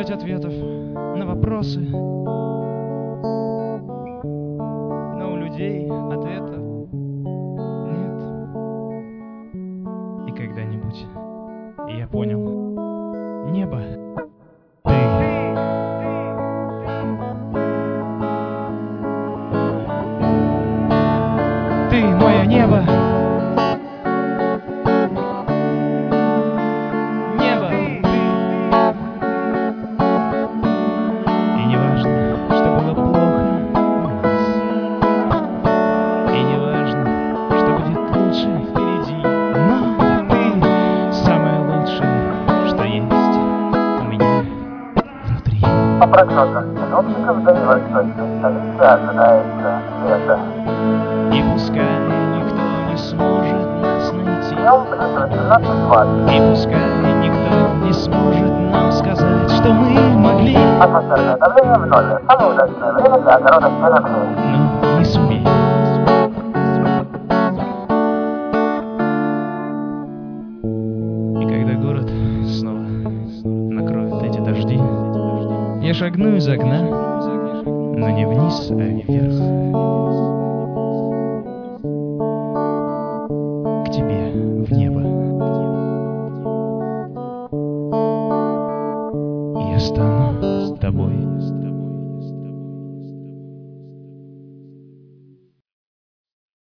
ждать ответов на вопросы, но у людей ответов нет. И когда-нибудь я понял: небо — ты. Ты — мое небо. Небо — ты. И не важно, что было плохо у нас, и не важно, что будет лучше впереди, но ты самое лучшее, что есть у меня внутри. По прогнозам синоптиков, в дальневосточной столице ожидается лето. И пускай никто не сможет нас найти, Днем плюс 18-20. и пускай никто не сможет нам сказать, что мы могли, Атмосферное давление в ноле. Самое удачное время для огорода стены. но не сумели. И когда город снова накроет эти дожди, я шагну из окна, но не вниз, а вверх.